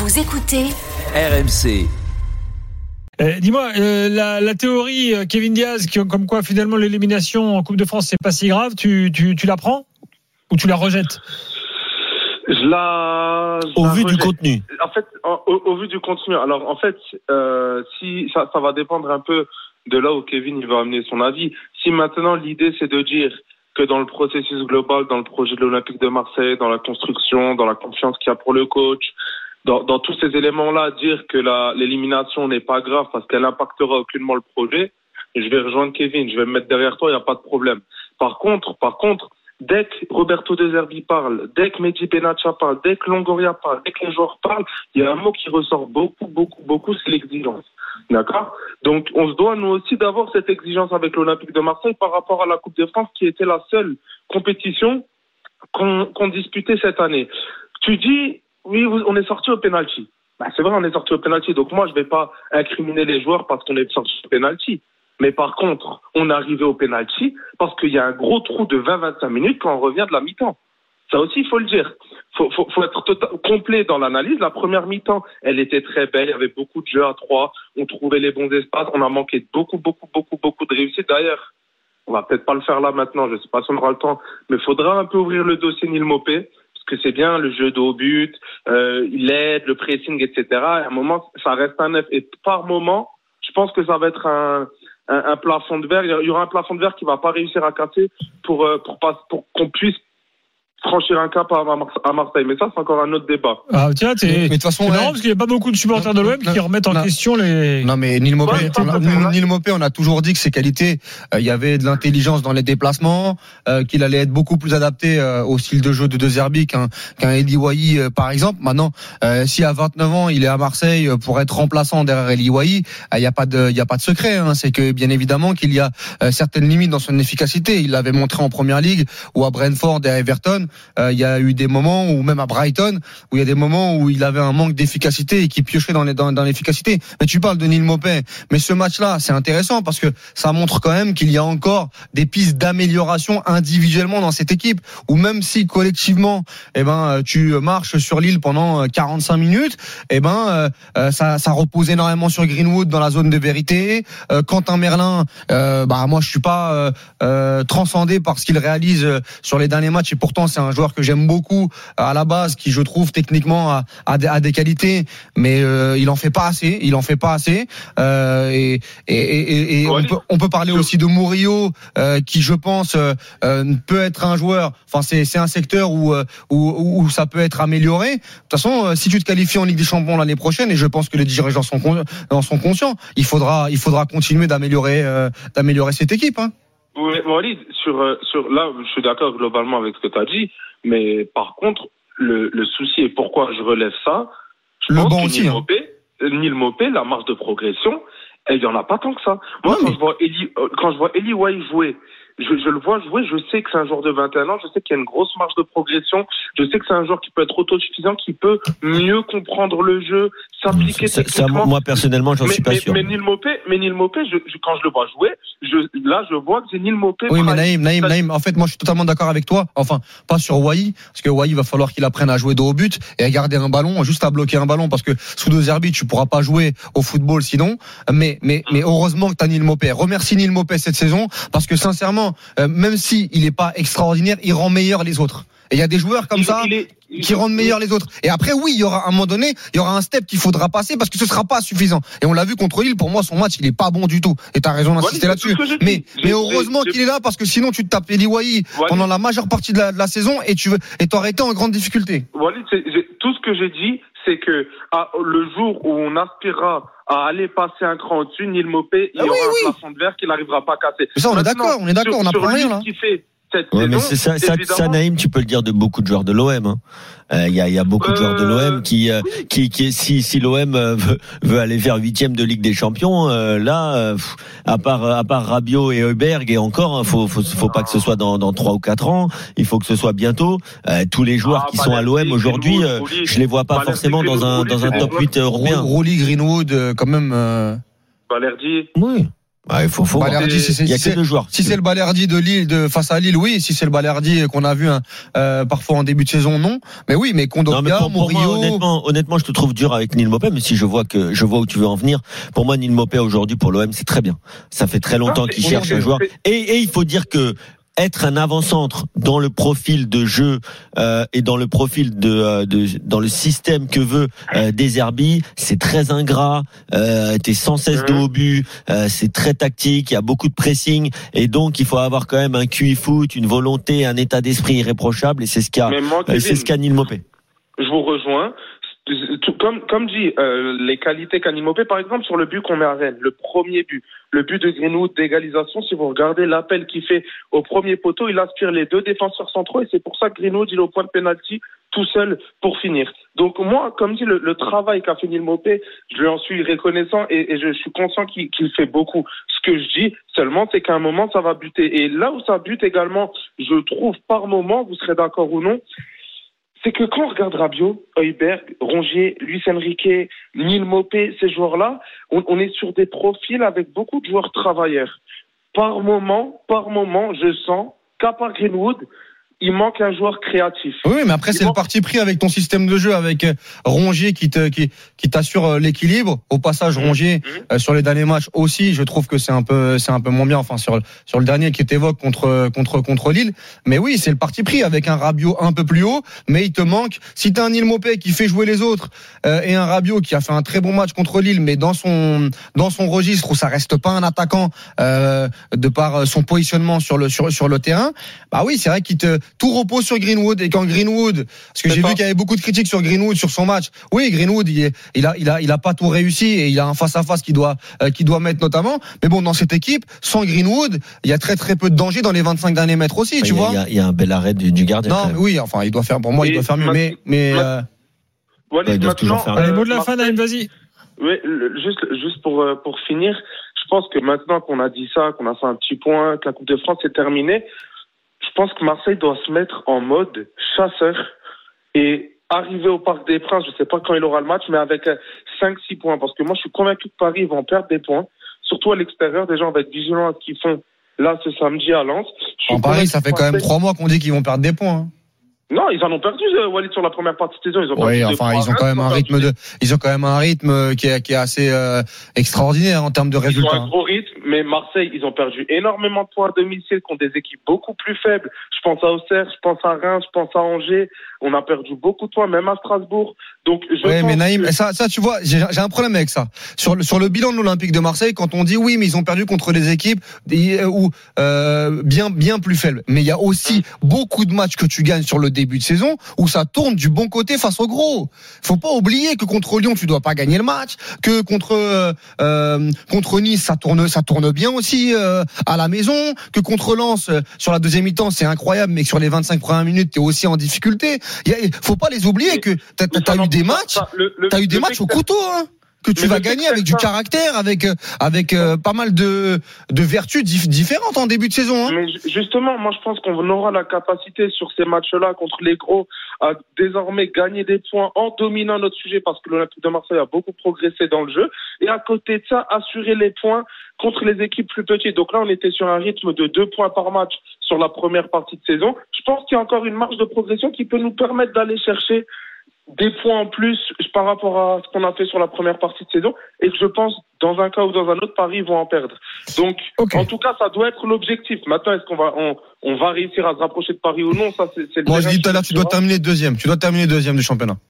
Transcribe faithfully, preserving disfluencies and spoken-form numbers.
Vous écoutez R M C. Euh, dis-moi, euh, la, la théorie euh, Kevin Diaz, qui, comme quoi finalement l'élimination en Coupe de France c'est pas si grave, tu, tu, tu la prends ou tu la rejettes? Je la. Je au la vu rejette. du contenu. En fait, au, au, au vu du contenu. Alors, en fait, euh, si ça, ça va dépendre un peu de là où Kevin il va amener son avis. Si maintenant l'idée c'est de dire que dans le processus global, dans le projet de l'Olympique de Marseille, dans la construction, dans la confiance qu'il y a pour le coach, dans, dans tous ces éléments-là, dire que la, l'élimination n'est pas grave parce qu'elle n'impactera aucunement le projet, je vais rejoindre Kevin, je vais me mettre derrière toi, il n'y a pas de problème. Par contre, par contre, dès que Roberto De Zerbi parle, dès que Mehdi Benatia parle, dès que Longoria parle, dès que les joueurs parlent, il y a un mot qui ressort beaucoup, beaucoup, beaucoup, c'est l'exigence. D'accord ? Donc, on se doit, nous aussi, d'avoir cette exigence avec l'Olympique de Marseille par rapport à la Coupe de France qui était la seule compétition qu'on, qu'on disputait cette année. Tu dis, oui, on est sorti au penalty. Bah, c'est vrai, on est sorti au penalty. Donc, moi, je ne vais pas incriminer les joueurs parce qu'on est sorti au penalty. Mais par contre, on est arrivé au penalty parce qu'il y a un gros trou de vingt à vingt-cinq minutes quand on revient de la mi-temps. Ça aussi, il faut le dire. Faut, faut, faut être total, complet dans l'analyse. La première mi-temps, elle était très belle. Il y avait beaucoup de jeux à trois. On trouvait les bons espaces. On a manqué de beaucoup, beaucoup, beaucoup, beaucoup de réussite. D'ailleurs, on va peut-être pas le faire là maintenant. Je sais pas si on aura le temps. Mais il faudra un peu ouvrir le dossier Neil Maupay. Parce que c'est bien le jeu de haut but, euh, l'aide, le pressing, et cetera. À un moment, ça reste un neuf. Et par moment, je pense que ça va être un, un, un plafond de verre. Il y aura un plafond de verre qui va pas réussir à casser pour, euh, pour, pas, pour qu'on puisse franchir un cap à Marseille, mais ça c'est encore un autre débat. Ah tiens, t'es, mais de toute façon, c'est ouais. marrant parce qu'il n'y a pas beaucoup de supporters de l'O M qui remettent en non, question les. Non mais Neil Maupay, Ouais, on a, on, Neil Maupay, on a toujours dit que ses qualités, il euh, y avait de l'intelligence dans les déplacements, euh, qu'il allait être beaucoup plus adapté euh, au style de jeu de De Zerbi qu'un qu'un Eli Wahi euh, par exemple. Maintenant, euh, si à vingt-neuf ans il est à Marseille pour être remplaçant derrière Eli Wahi, il euh, y a pas de il y a pas de secret. Hein. C'est que bien évidemment qu'il y a euh, certaines limites dans son efficacité. Il l'avait montré en première ligue ou à Brentford et à Everton. Il euh, y a eu des moments ou même à Brighton où il y a des moments où il avait un manque d'efficacité et qui piochait dans, les, dans, dans l'efficacité. Mais tu parles de Neil Maupay, mais ce match-là c'est intéressant parce que ça montre quand même qu'il y a encore des pistes d'amélioration individuellement dans cette équipe, ou même si collectivement eh ben tu marches sur l'île pendant quarante-cinq minutes, eh ben euh, ça, ça repose énormément sur Greenwood dans la zone de vérité. euh, Quentin Merlin, euh, bah moi je suis pas euh, euh, transcendé par ce qu'il réalise sur les derniers matchs et pourtant c'est un joueur que j'aime beaucoup à la base, qui je trouve techniquement a, a, des, a des qualités, mais euh, il en fait pas assez. Il en fait pas assez. Euh, et et, et, et on, peut, on peut parler aussi de Murillo, euh, qui je pense euh, peut être un joueur. Enfin, c'est c'est un secteur où où où ça peut être amélioré. De toute façon, si tu te qualifies en Ligue des Champions l'année prochaine, et je pense que les dirigeants sont en sont conscients, il faudra il faudra continuer d'améliorer euh, d'améliorer cette équipe. Hein. Oui, Walid, sur sur là, je suis d'accord globalement avec ce que tu as dit. Mais par contre, le, le souci et pourquoi je relève ça, je le pense bon que aussi, Neil hein. Maupay, Neil Maupay, la marge de progression, il y en a pas tant que ça. Moi, non, quand mais... je vois Eli, quand je vois Eli Wahi jouer, je, je le vois jouer, je sais que c'est un joueur de vingt et un ans, je sais qu'il y a une grosse marge de progression, je sais que c'est un joueur qui peut être autosuffisant, qui peut mieux comprendre le jeu, s'appliquer ça, techniquement. Ça, moi, personnellement, j'en mais, suis pas mais, sûr. Mais Neil Maupay, mais Neil Maupay, je, je, quand je le vois jouer, je, là, je vois que c'est Neil Maupay. Oui, mais Naïm, Naïm, Naïm, en fait, moi, je suis totalement d'accord avec toi. Enfin, pas sur Wahi, parce que Wahi, il va falloir qu'il apprenne à jouer de haut but et à garder un ballon, juste à bloquer un ballon, parce que sous De Zerbi, tu pourras pas jouer au football sinon. Mais, mais, mais heureusement que t'as Neil Maupay. Remercie Neil Maupay cette saison, parce que sincèrement, euh, même si il est pas extraordinaire, il rend meilleur les autres. Et il y a des joueurs comme il, ça il est, il, qui rendent meilleurs les autres. Et après, oui, il y aura un moment donné, il y aura un step qu'il faudra passer parce que ce sera pas suffisant. Et on l'a vu contre Lille. Pour moi, son match, il est pas bon du tout. Et t'as raison d'insister voilà, là-dessus. Mais, mais heureusement qu'il est là parce que sinon, tu te tapes Eli Wahi voilà. pendant la majeure partie de la, de la saison et tu veux, et t'aurais été en grande difficulté. Voilà, c'est, j'ai, tout ce que j'ai dit, c'est que à, le jour où on aspirera à aller passer un cran au-dessus, Neil Maupay, il y ah aura oui, un oui. plafond de verre qu'il n'arrivera pas à casser. Mais ça, on Maintenant, est d'accord, on est d'accord, sur, on n'apprend rien là. Qui fait cette ouais, saison, mais c'est ça, ça, ça, Naïm, tu peux le dire de beaucoup de joueurs de l'O M. Hein. Il y, a, y a beaucoup de joueurs de l'O M qui, euh, qui, qui, si, si l'O M veut, veut aller vers huitième de Ligue des Champions, euh, là, euh, à part, à part Rabiot et Heuberg et encore, hein, faut, faut, faut pas que ce soit dans, dans trois ou quatre ans. Il faut que ce soit bientôt. Euh, tous les joueurs ah, qui sont à l'O M aujourd'hui, euh, je les vois pas forcément dans un, dans un top huit européen. Rolly, Greenwood, quand même. Euh... Balerdi. Oui. Bah, il faut, faut Balerdi, si c'est, il y a si que deux joueurs. Si c'est le Balerdi de Lille, de face à Lille, oui. Si c'est le Balerdi qu'on a vu hein, euh, parfois en début de saison, non. Mais oui, mais Kondogbia, non, mais pour, pour Murillo. moi, honnêtement, honnêtement, je te trouve dur avec Neil Maupay, mais si je vois que je vois où tu veux en venir, pour moi, Neil Maupay aujourd'hui pour l'O M, c'est très bien. Ça fait très longtemps qu'il cherche un joueur. Et, et il faut dire que être un avant-centre dans le profil de jeu euh, et dans le profil de, euh, de dans le système que veut euh, De Zerbi, c'est très ingrat. Euh, t'es sans cesse de haut but, euh, c'est très tactique. Il y a beaucoup de pressing et donc il faut avoir quand même un Q I foot, une volonté, un état d'esprit irréprochable et c'est ce qu'a euh, c'est ce qu'a Neil Maupay. Je vous rejoins. Comme, comme dit, euh, les qualités qu'a Neil Maupay, par exemple, sur le but qu'on met à Rennes, le premier but, le but de Greenwood d'égalisation, si vous regardez l'appel qu'il fait au premier poteau, il aspire les deux défenseurs centraux et c'est pour ça que Greenwood, il est au point de pénalty tout seul pour finir. Donc moi, comme dit, le, le travail qu'a fait Neil Maupay, je lui en suis reconnaissant et, et je suis conscient qu'il, qu'il fait beaucoup. Ce que je dis seulement, c'est qu'à un moment, ça va buter. Et là où ça bute également, je trouve par moment, vous serez d'accord ou non, c'est que quand on regarde Rabiot, Højbjerg, Rongier, Luis Enrique, Neil Maupay, ces joueurs-là, on, on est sur des profils avec beaucoup de joueurs travailleurs. Par moment, par moment, je sens qu'à part Greenwood, il manque un joueur créatif. Oui, mais après, il c'est manque... le parti pris avec ton système de jeu, avec Rongier qui, te, qui, qui t'assure l'équilibre. Au passage, Rongier, mmh. euh, sur les derniers matchs aussi, je trouve que c'est un peu, c'est un peu moins bien. Enfin, sur, sur le dernier qui t'évoque contre, contre, contre Lille. Mais oui, c'est le parti pris avec un Rabiot un peu plus haut. Mais il te manque, si t'as un Neil Maupay qui fait jouer les autres, euh, et un Rabiot qui a fait un très bon match contre Lille, mais dans son, dans son registre où ça reste pas un attaquant, euh, de par son positionnement sur le, sur, sur le terrain, bah oui, c'est vrai qu'il te, tout repose sur Greenwood et quand Greenwood, parce que c'est j'ai pas. vu qu'il y avait beaucoup de critiques sur Greenwood sur son match. Oui, Greenwood, il, est, il a, il a, il a pas tout réussi et il a un face à face qu'il doit, euh, qu'il doit mettre notamment. Mais bon, dans cette équipe, sans Greenwood, il y a très très peu de danger dans les vingt-cinq derniers mètres aussi, enfin, tu il y a, vois. Il y, a, il y a un bel arrêt du, du gardien. Non, oui, enfin, il doit faire, pour moi, et il doit faire mieux. Mais, mais. Euh... Walid, ouais, il doit toujours faire. Allez, mot de la fin, Naïm, vas-y. Oui, juste, juste pour, pour finir, je pense que maintenant qu'on a dit ça, qu'on a fait un petit point, que la Coupe de France est terminée, je pense que Marseille doit se mettre en mode chasseur et arriver au Parc des Princes, je ne sais pas quand il aura le match, mais avec cinq six points. Parce que moi, je suis convaincu que Paris vont perdre des points, surtout à l'extérieur. Déjà, on va être vigilants à ce qu'ils font là ce samedi à Lens. En Paris, ça fait quand même trois mois qu'on dit qu'ils vont perdre des points. Hein. Non, ils en ont perdu, Walid, sur la première partie de saison. Ils ont oui, perdu enfin, ils ont quand même un rythme de, ils ont quand même un rythme qui est, qui est assez euh, extraordinaire en termes de résultats. Ils ont un gros rythme, mais Marseille, ils ont perdu énormément de points à domicile contre des équipes beaucoup plus faibles. Je pense à Auxerre, je pense à Reims, je pense à Angers. On a perdu beaucoup de points, même à Strasbourg. Donc, je oui, pense mais Naïm, que... ça, ça, tu vois, j'ai, j'ai un problème avec ça. Sur le, sur le bilan de l'Olympique de Marseille, quand on dit oui, mais ils ont perdu contre des équipes des, ou euh, bien, bien plus faibles. Mais il y a aussi mmh. beaucoup de matchs que tu gagnes sur le début de saison où ça tourne du bon côté face au gros. Faut pas oublier que contre Lyon, tu dois pas gagner le match, que contre euh, contre Nice, ça tourne, ça tourne bien aussi euh, à la maison, que contre Lens, euh, sur la deuxième mi-temps, c'est incroyable, mais que sur les vingt-cinq premières minutes, t'es aussi en difficulté. Il y a, faut pas les oublier que t'as, t'as, t'as eu des matchs, le, le, t'as eu des matchs au couteau, hein, que tu vas gagner avec du caractère, avec avec euh, pas mal de de vertus dif- différentes en début de saison. Hein. Mais justement, moi je pense qu'on aura la capacité sur ces matchs-là contre les gros à désormais gagner des points en dominant notre sujet parce que l'Olympique de Marseille a beaucoup progressé dans le jeu et à côté de ça, assurer les points contre les équipes plus petites. Donc là, on était sur un rythme de deux points par match sur la première partie de saison. Je pense qu'il y a encore une marge de progression qui peut nous permettre d'aller chercher des points en plus par rapport à ce qu'on a fait sur la première partie de saison et que je pense dans un cas ou dans un autre Paris vont en perdre. Donc okay. En tout cas ça doit être l'objectif. Maintenant est-ce qu'on va on, on va réussir à se rapprocher de Paris ou non, ça c'est, c'est le Moi je dis tout à l'heure tu dois terminer deuxième, tu dois terminer deuxième du championnat.